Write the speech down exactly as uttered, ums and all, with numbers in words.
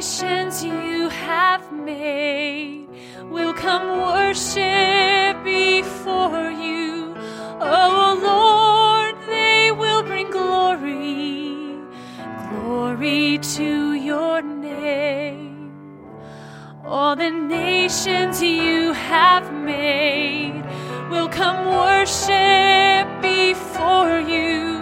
nations you have made will come worship before you. Oh Lord, they will bring glory, glory to your name. All the nations you have made will come worship before you.